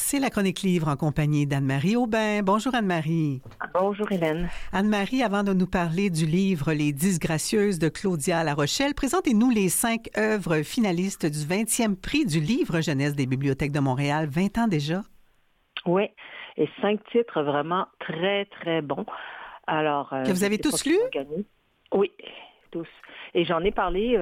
C'est la chronique livre en compagnie d'Anne-Marie Aubin. Bonjour Anne-Marie. Bonjour Hélène. Anne-Marie, avant de nous parler du livre Les Disgracieuses de Claudia La Rochelle, présentez-nous les 5 œuvres finalistes du 20e prix du livre jeunesse des Bibliothèques de Montréal, 20 ans déjà. Oui, et 5 titres vraiment très, très bons. Alors, que vous avez tous lus? Oui, tous. Et j'en ai parlé,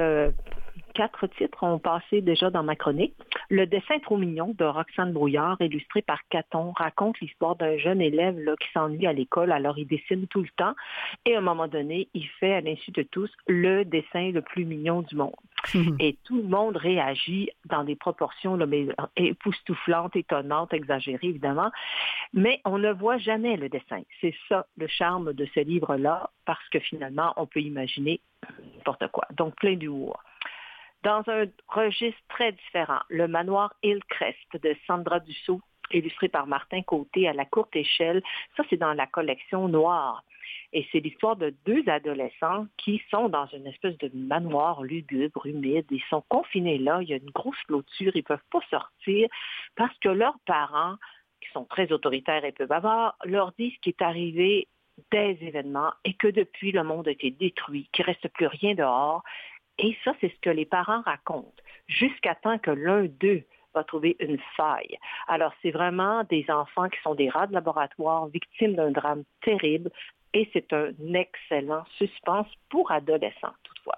4 titres ont passé déjà dans ma chronique. Le dessin trop mignon de Roxane Brouillard, illustré par Caton, raconte l'histoire d'un jeune élève là, qui s'ennuie à l'école, alors il dessine tout le temps. Et à un moment donné, il fait, à l'insu de tous, le dessin le plus mignon du monde. Et tout le monde réagit dans des proportions là, mais époustouflantes, étonnantes, exagérées, évidemment. Mais on ne voit jamais le dessin. C'est ça le charme de ce livre-là, parce que finalement, on peut imaginer n'importe quoi. Donc, plein d'humour. Dans un registre très différent, le manoir Hillcrest de Sandra Dussault, illustré par Martin Côté à la courte échelle. Ça, c'est dans la collection Noire. Et c'est l'histoire de 2 adolescents qui sont dans une espèce de manoir lugubre, humide. Ils sont confinés là. Il y a une grosse clôture. Ils ne peuvent pas sortir parce que leurs parents, qui sont très autoritaires et peu bavards, leur disent qu'il est arrivé des événements et que depuis, le monde a été détruit, qu'il ne reste plus rien dehors. Et ça, c'est ce que les parents racontent, jusqu'à temps que l'un d'eux va trouver une faille. Alors, c'est vraiment des enfants qui sont des rats de laboratoire, victimes d'un drame terrible, et c'est un excellent suspense pour adolescents, toutefois.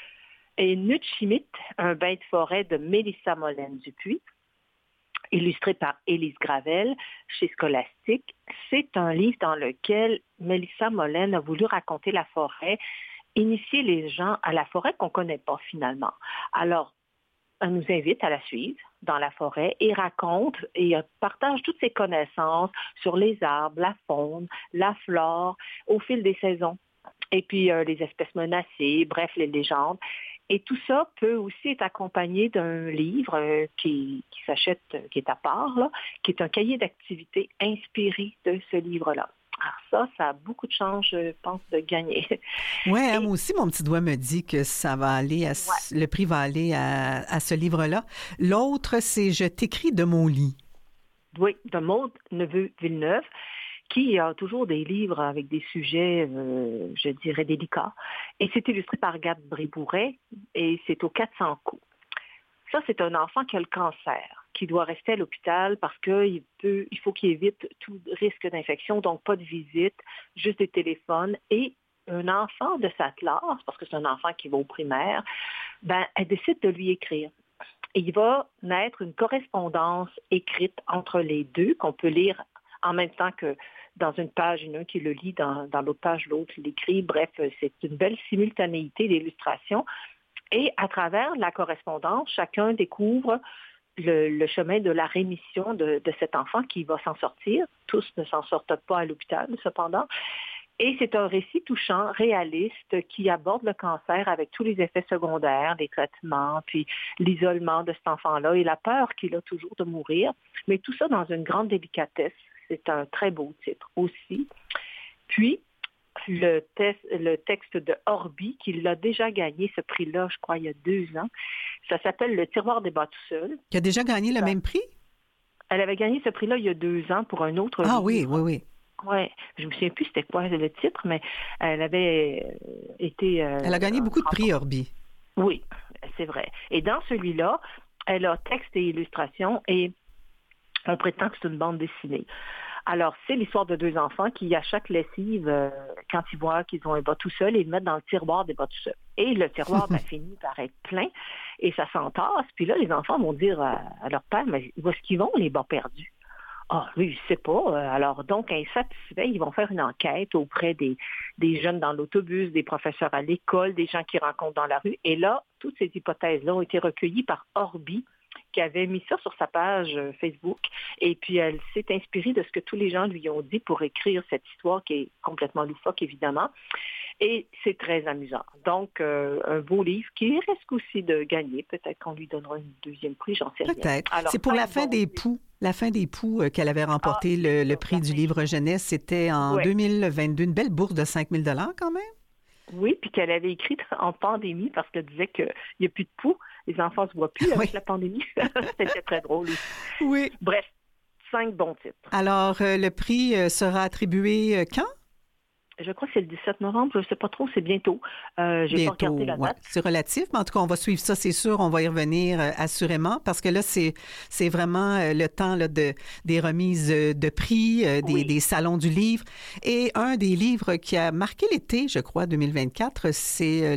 Et Nutchimit, un bain de forêt de Mélissa Molène-Dupuis, illustré par Élise Gravel chez Scholastique, c'est un livre dans lequel Mélissa Molène a voulu raconter la forêt, initier les gens à la forêt qu'on ne connaît pas finalement. Alors, elle nous invite à la suivre dans la forêt et raconte et partage toutes ses connaissances sur les arbres, la faune, la flore au fil des saisons. Et puis, les espèces menacées, bref, les légendes. Et tout ça peut aussi être accompagné d'un livre qui s'achète, qui est à part, là, qui est un cahier d'activités inspiré de ce livre-là. Alors ça a beaucoup de chances, je pense, de gagner. Oui, moi aussi, mon petit doigt me dit que ça va aller, le prix va aller à ce livre-là. L'autre, c'est Je t'écris de mon lit. Oui, de Maude Neveu-Villeneuve, qui a toujours des livres avec des sujets, je dirais, délicats. Et c'est illustré par Gab Bribouret et c'est aux 400 coups. Ça, c'est un enfant qui a le cancer, qui doit rester à l'hôpital parce qu'il faut qu'il évite tout risque d'infection, donc pas de visite, juste des téléphones. Et un enfant de sa classe, parce que c'est un enfant qui va au primaire, elle décide de lui écrire. Et il va naître une correspondance écrite entre les deux, qu'on peut lire en même temps que dans une page, il y en a un qui le lit, dans l'autre page, l'autre l'écrit. Bref, c'est une belle simultanéité d'illustration. Et à travers la correspondance, chacun découvre le chemin de la rémission de cet enfant qui va s'en sortir. Tous ne s'en sortent pas à l'hôpital, cependant. Et c'est un récit touchant, réaliste, qui aborde le cancer avec tous les effets secondaires, les traitements, puis l'isolement de cet enfant-là et la peur qu'il a toujours de mourir. Mais tout ça dans une grande délicatesse. C'est un très beau titre aussi. Puis, le texte de Orbi, qui l'a déjà gagné ce prix-là, je crois, il y a 2 ans. Ça s'appelle Le tiroir des bas tout seul. Qui a déjà gagné le même prix? Elle avait gagné ce prix-là il y a 2 ans pour un autre livre. Ah oui. Oui, je me souviens plus c'était quoi le titre, mais elle avait été... elle a gagné beaucoup de prix, Orbi. Oui, c'est vrai. Et dans celui-là, elle a texte et illustration et on prétend que c'est une bande dessinée. Alors, c'est l'histoire de 2 enfants qui, à chaque lessive, quand ils voient qu'ils ont un bas tout seul, ils le mettent dans le tiroir des bas tout seuls. Et le tiroir finit par être plein et ça s'entasse. Puis là, les enfants vont dire à leur père, mais où est-ce qu'ils vont, les bas perdus? Ah, lui, je sais pas. Alors, donc, insatisfaits, ils vont faire une enquête auprès des jeunes dans l'autobus, des professeurs à l'école, des gens qu'ils rencontrent dans la rue. Et là, toutes ces hypothèses-là ont été recueillies par Orbi, qui avait mis ça sur sa page Facebook. Et puis, elle s'est inspirée de ce que tous les gens lui ont dit pour écrire cette histoire qui est complètement loufoque, évidemment. Et c'est très amusant. Donc, un beau livre qui risque aussi de gagner. Peut-être qu'on lui donnera une 2e prix, j'en sais rien. Peut-être. C'est pour La fin des poux. La fin des poux qu'elle avait remporté le prix du livre jeunesse. C'était en 2022. Une belle bourse de 5 000 $ quand même. Oui, puis qu'elle avait écrit en pandémie parce qu'elle disait qu'il n'y a plus de poux. Les enfants ne se voient plus avec la pandémie. C'était très drôle aussi. Oui. Bref, 5 bons titres. Alors, le prix sera attribué quand? Je crois que c'est le 17 novembre, je ne sais pas trop, c'est bientôt. J'ai pas regardé la date. C'est relatif, mais en tout cas, on va suivre ça, c'est sûr, on va y revenir assurément, parce que là, c'est vraiment le temps là, des remises de prix, des salons du livre. Et un des livres qui a marqué l'été, je crois, 2024, c'est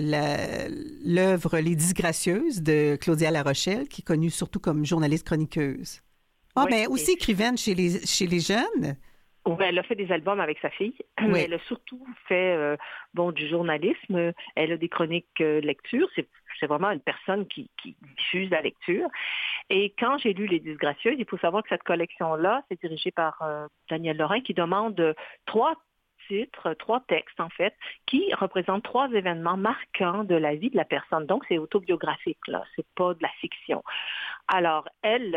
l'œuvre Les Disgracieuses de Claudia La Rochelle, qui est connue surtout comme journaliste chroniqueuse. Mais aussi écrivaine chez les jeunes. Oui, elle a fait des albums avec sa fille, mais elle a surtout fait du journalisme. Elle a des chroniques lecture. C'est vraiment une personne qui diffuse la lecture. Et quand j'ai lu Les Disgracieuses, il faut savoir que cette collection-là, c'est dirigée par Daniel Lorrain, qui demande 3 textes, en fait, qui représentent 3 événements marquants de la vie de la personne. Donc, c'est autobiographique, là. C'est pas de la fiction. Alors, elle,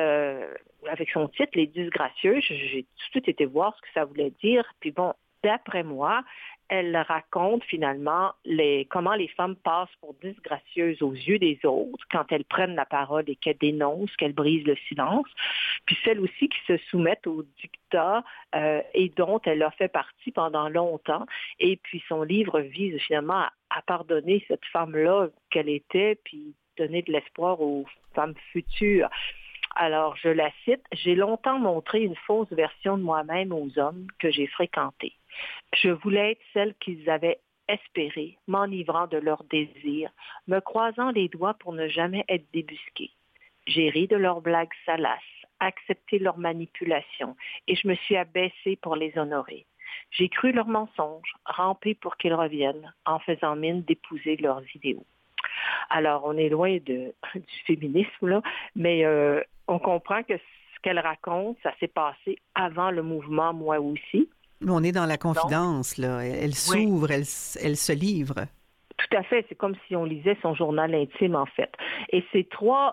avec son titre, Les Disgracieuses, j'ai tout de suite été voir ce que ça voulait dire. Puis bon, d'après moi, elle raconte finalement comment les femmes passent pour disgracieuses aux yeux des autres quand elles prennent la parole et qu'elles dénoncent, qu'elles brisent le silence. Puis celles aussi qui se soumettent au dictat et dont elle a fait partie pendant longtemps. Et puis son livre vise finalement à pardonner cette femme-là qu'elle était, puis donner de l'espoir aux femmes futures. Alors, je la cite, « J'ai longtemps montré une fausse version de moi-même aux hommes que j'ai fréquentés. Je voulais être celle qu'ils avaient espérée, m'enivrant de leurs désirs, me croisant les doigts pour ne jamais être débusquée. J'ai ri de leurs blagues salaces, accepté leurs manipulations, et je me suis abaissée pour les honorer. J'ai cru leurs mensonges, rampé pour qu'ils reviennent, en faisant mine d'épouser leurs idéaux. » Alors, on est loin du féminisme, là, mais on comprend que ce qu'elle raconte, ça s'est passé avant le mouvement Moi aussi. Mais on est dans la confidence, donc, là. Elle s'ouvre, elle se livre. Tout à fait. C'est comme si on lisait son journal intime, en fait. Et ces 3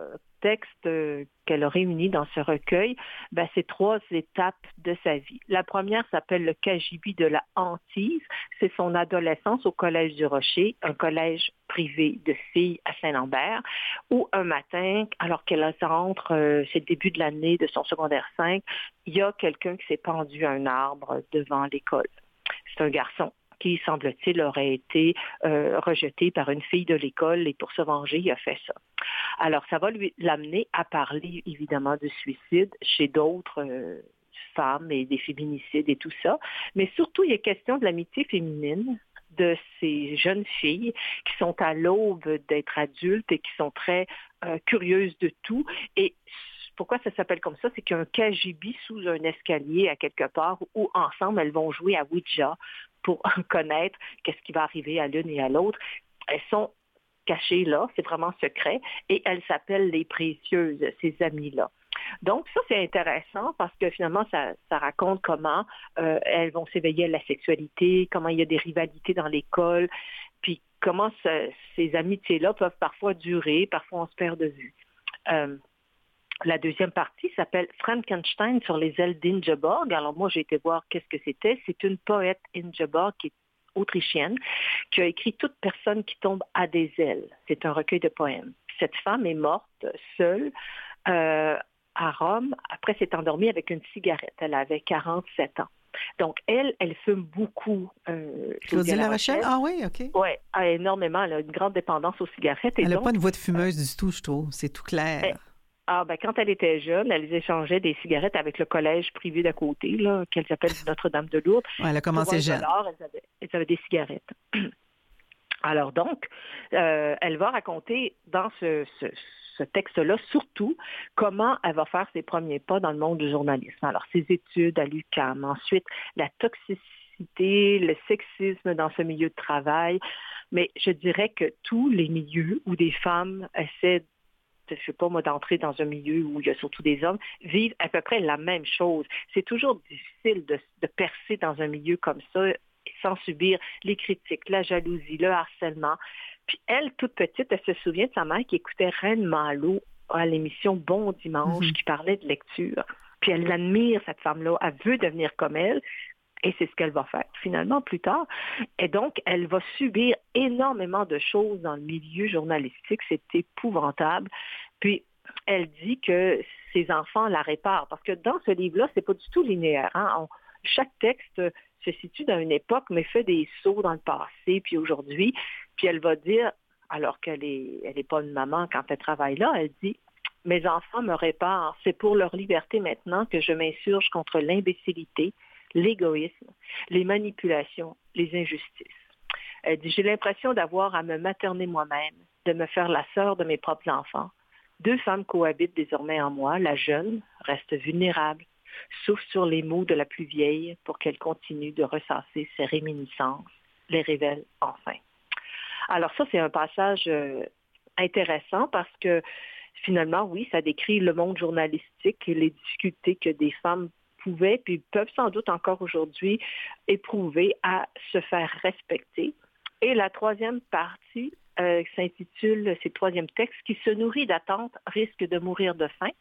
textes qu'elle a réunis dans ce recueil, c'est 3 étapes de sa vie. La première s'appelle le cagibi de la hantise. C'est son adolescence au Collège du Rocher, un collège privé de filles à Saint-Lambert, où un matin, alors qu'elle entre, c'est le début de l'année de son secondaire 5, il y a quelqu'un qui s'est pendu à un arbre devant l'école. C'est un garçon qui, semble-t-il, aurait été rejeté par une fille de l'école et pour se venger, il a fait ça. Alors, ça va l'amener à parler, évidemment, de suicide chez d'autres femmes et des féminicides et tout ça. Mais surtout, il est question de l'amitié féminine de ces jeunes filles qui sont à l'aube d'être adultes et qui sont très curieuses de tout. Et pourquoi ça s'appelle comme ça? C'est qu'il y a un cagibi sous un escalier à quelque part où ensemble, elles vont jouer à Ouija pour connaître qu'est-ce qui va arriver à l'une et à l'autre. Elles sont cachées là, c'est vraiment secret, et elles s'appellent les précieuses, ces amies-là. Donc ça, c'est intéressant parce que finalement, ça raconte comment elles vont s'éveiller à la sexualité, comment il y a des rivalités dans l'école, puis comment ces amitiés-là peuvent parfois durer, parfois on se perd de vue. La deuxième partie s'appelle Frankenstein sur les ailes d'Ingeborg. Alors moi, j'ai été voir qu'est-ce que c'était. C'est une poète, Ingeborg, qui est autrichienne, qui a écrit « Toute personne qui tombe à des ailes ». C'est un recueil de poèmes. Cette femme est morte seule à Rome. Après, s'est endormie avec une cigarette. Elle avait 47 ans. Donc, elle fume beaucoup. Claudia La Rochelle? Ah oui, OK. Oui, énormément. Elle a une grande dépendance aux cigarettes. Elle n'a pas une voix de fumeuse du tout, je trouve. C'est tout clair. Quand elle était jeune, elle échangeait des cigarettes avec le collège privé d'à côté, là, qu'elle s'appelle Notre-Dame de Lourdes. Ouais, elle a commencé jeune. Elles avaient des cigarettes. Alors donc, elle va raconter dans ce texte-là, surtout, comment elle va faire ses premiers pas dans le monde du journalisme. Alors, ses études à l'UQAM, ensuite, la toxicité, le sexisme dans ce milieu de travail. Mais je dirais que tous les milieux où des femmes essaient d'entrer dans un milieu où il y a surtout des hommes, vivent à peu près la même chose. C'est toujours difficile de percer dans un milieu comme ça sans subir les critiques, la jalousie, le harcèlement. Puis elle, toute petite, elle se souvient de sa mère qui écoutait Reine Malo à l'émission Bon Dimanche, qui parlait de lecture. Puis elle l'admire, cette femme-là. Elle veut devenir comme elle. Et c'est ce qu'elle va faire finalement plus tard. Et donc, elle va subir énormément de choses dans le milieu journalistique. C'est épouvantable. Puis, elle dit que ses enfants la réparent. Parce que dans ce livre-là, c'est pas du tout linéaire. Hein? Chaque texte se situe dans une époque, mais fait des sauts dans le passé, puis aujourd'hui. Puis elle va dire, alors qu'elle est pas une maman quand elle travaille là, elle dit « Mes enfants me réparent. C'est pour leur liberté maintenant que je m'insurge contre l'imbécilité, l'égoïsme, les manipulations, les injustices. » Elle dit « J'ai l'impression d'avoir à me materner moi-même, de me faire la sœur de mes propres enfants. 2 femmes cohabitent désormais en moi. La jeune reste vulnérable, souffle sur les mots de la plus vieille pour qu'elle continue de ressasser ses réminiscences, les révèle enfin. » Alors ça, c'est un passage intéressant parce que finalement, oui, ça décrit le monde journalistique et les difficultés que des femmes pouvaient, puis peuvent sans doute encore aujourd'hui éprouver à se faire respecter. Et la troisième partie s'intitule, c'est le troisième texte, qui se nourrit d'attente, risque de mourir de faim.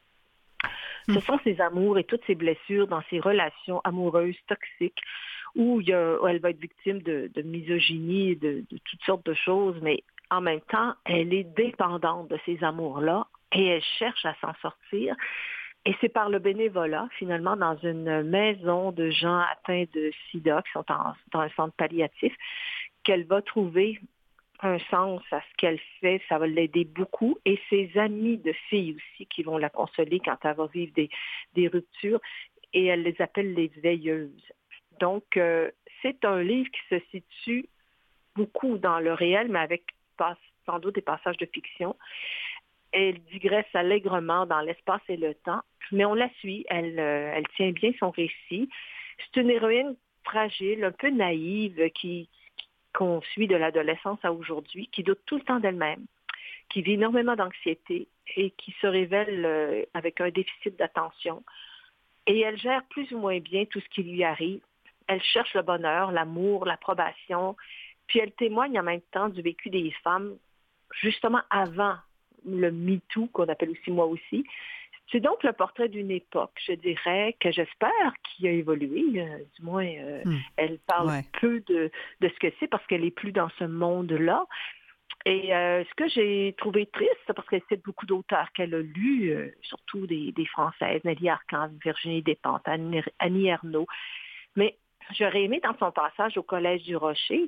Ce sont ses amours et toutes ses blessures dans ses relations amoureuses toxiques où elle va être victime de misogynie, de toutes sortes de choses, mais en même temps, elle est dépendante de ces amours-là et elle cherche à s'en sortir. Et c'est par le bénévolat, finalement, dans une maison de gens atteints de sida qui sont dans un centre palliatif, qu'elle va trouver un sens à ce qu'elle fait, ça va l'aider beaucoup. Et ses amis de filles aussi qui vont la consoler quand elle va vivre des ruptures. Et elle les appelle les veilleuses. Donc, c'est un livre qui se situe beaucoup dans le réel, mais avec sans doute des passages de fiction. Elle digresse allègrement dans l'espace et le temps, mais on la suit. Elle tient bien son récit. C'est une héroïne fragile, un peu naïve, qu'on suit de l'adolescence à aujourd'hui, qui doute tout le temps d'elle-même, qui vit énormément d'anxiété et qui se révèle avec un déficit d'attention. Et elle gère plus ou moins bien tout ce qui lui arrive. Elle cherche le bonheur, l'amour, l'approbation, puis elle témoigne en même temps du vécu des femmes, justement avant le MeToo, qu'on appelle aussi Moi aussi. C'est donc le portrait d'une époque, je dirais, que j'espère qui a évolué. Du moins, elle parle peu de ce que c'est parce qu'elle n'est plus dans ce monde-là. Et ce que j'ai trouvé triste, c'est parce qu'elle cite beaucoup d'auteurs qu'elle a lus, surtout des Françaises, Nelly Arcan, Virginie Despentes, Annie Ernaux. Mais j'aurais aimé, dans son passage au Collège du Rocher,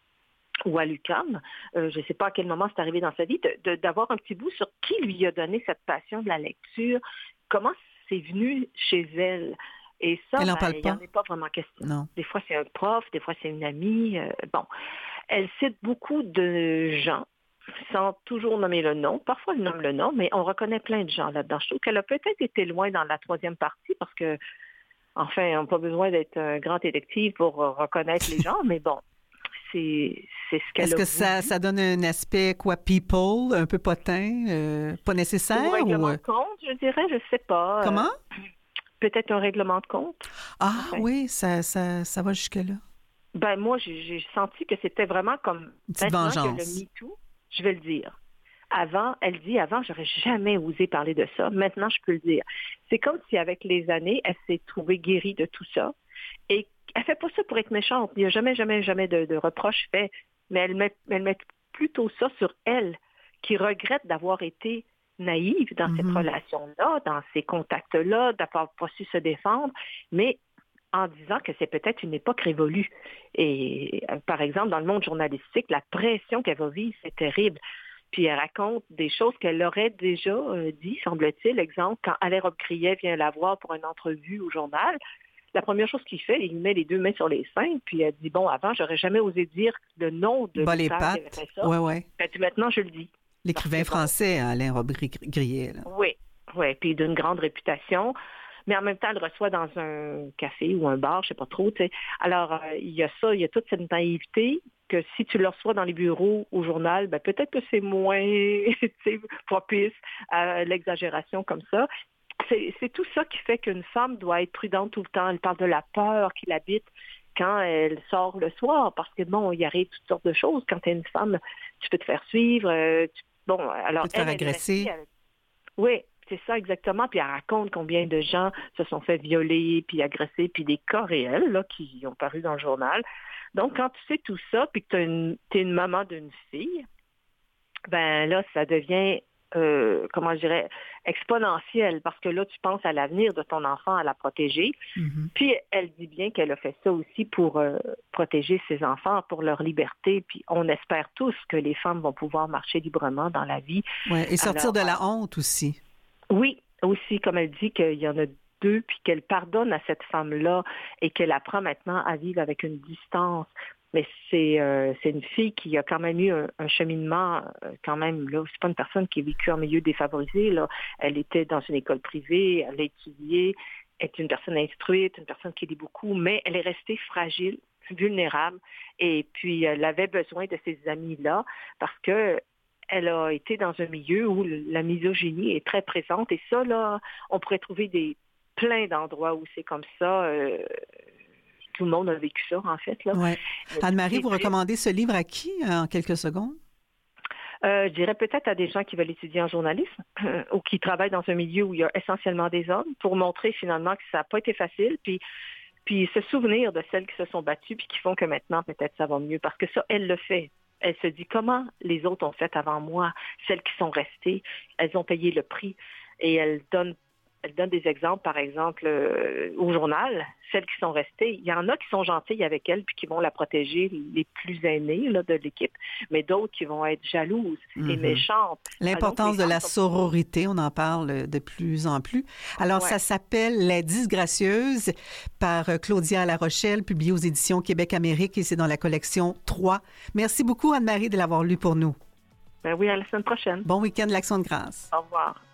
ou à l'UQAM, je ne sais pas à quel moment c'est arrivé dans sa vie, d'avoir un petit bout sur qui lui a donné cette passion de la lecture, comment c'est venu chez elle. Et ça, il n'y en est pas vraiment question. Non. Des fois, c'est un prof, des fois, c'est une amie. Bon, elle cite beaucoup de gens, sans toujours nommer le nom. Parfois, elle nomme le nom, mais on reconnaît plein de gens là-dedans. Je trouve qu'elle a peut-être été loin dans la troisième partie, parce que, enfin, on n'a pas besoin d'être un grand détective pour reconnaître les gens, mais bon. C'est ce qu'elle Est-ce que ça donne un aspect, people, un peu potin, pas nécessaire? Un règlement de compte, je dirais, je ne sais pas. Comment? Peut-être un règlement de compte. Ah oui, ça va jusque-là. Ben moi, j'ai senti que c'était vraiment comme... Une petite vengeance. Que le MeToo, je vais le dire. Elle dit, j'aurais jamais osé parler de ça. Maintenant, je peux le dire. C'est comme si, avec les années, elle s'est trouvée guérie de tout ça. Et elle fait pas ça pour être méchante. Il n'y a jamais de reproches faits. Mais elle met plutôt ça sur elle, qui regrette d'avoir été naïve dans cette relation-là, dans ces contacts-là, d'avoir pas su se défendre, mais en disant que c'est peut-être une époque révolue. Et par exemple, dans le monde journalistique, la pression qu'elle va vivre, c'est terrible. Puis elle raconte des choses qu'elle aurait déjà dit, semble-t-il. Exemple, quand Alain Robbe-Grillet vient la voir pour une entrevue au journal, la première chose qu'il fait, il met les 2 mains sur les seins, puis elle dit, bon, avant, j'aurais jamais osé dire le nom de les l'auteur qui avait fait ça. Ouais. Elle dit, maintenant, je le dis. L'écrivain français, Alain Robbe-Grillet. Oui, puis d'une grande réputation. Mais en même temps, elle reçoit dans un café ou un bar, je sais pas trop, tu sais. Alors, il y a ça, il y a toute cette naïveté que si tu le reçois dans les bureaux au journal, ben peut-être que c'est moins propice à l'exagération comme ça. C'est tout ça qui fait qu'une femme doit être prudente tout le temps. Elle parle de la peur qui l'habite quand elle sort le soir, parce que bon, il arrive toutes sortes de choses. Quand tu es une femme, tu peux te faire suivre. Alors tu peux te faire agresser. Oui, c'est ça exactement. Puis elle raconte combien de gens se sont fait violer, puis agresser, puis des cas réels là, qui ont paru dans le journal. Donc, quand tu sais tout ça, puis que tu es une maman d'une fille, ben là, ça devient comment je dirais, exponentielle, parce que là, tu penses à l'avenir de ton enfant, à la protéger. Mm-hmm. Puis, elle dit bien qu'elle a fait ça aussi pour protéger ses enfants, pour leur liberté. Puis, on espère tous que les femmes vont pouvoir marcher librement dans la vie. Ouais, et sortir de la honte aussi. Oui, aussi, comme elle dit qu'il y en a 2, puis qu'elle pardonne à cette femme-là et qu'elle apprend maintenant à vivre avec une distance. Mais c'est une fille qui a quand même eu un cheminement, quand même, là, c'est pas une personne qui a vécu en milieu défavorisé, là. Elle était dans une école privée, elle a étudié, elle est une personne instruite, une personne qui lit beaucoup, mais elle est restée fragile, vulnérable, et puis elle avait besoin de ces amis-là parce que elle a été dans un milieu où la misogynie est très présente, et ça, là, on pourrait trouver plein d'endroits où c'est comme ça. Tout le monde a vécu ça, en fait. Là. Ouais. Anne-Marie, vous recommandez ce livre à qui, en quelques secondes? Je dirais peut-être à des gens qui veulent étudier en journalisme ou qui travaillent dans un milieu où il y a essentiellement des hommes, pour montrer finalement que ça n'a pas été facile, puis se souvenir de celles qui se sont battues puis qui font que maintenant, peut-être, ça va mieux. Parce que ça, elle le fait. Elle se dit comment les autres ont fait avant moi, celles qui sont restées, elles ont payé le prix. Et elle donne des exemples, par exemple, au journal, celles qui sont restées. Il y en a qui sont gentilles avec elle puis qui vont la protéger, les plus aînés là, de l'équipe, mais d'autres qui vont être jalouses et méchantes. L'importance de la sororité, on en parle de plus en plus. Alors, ça s'appelle « La disgracieuse » par Claudia La Rochelle, publié aux éditions Québec-Amérique, et c'est dans la collection 3. Merci beaucoup, Anne-Marie, de l'avoir lu pour nous. Ben oui, à la semaine prochaine. Bon week-end de l'Action de grâce. Au revoir.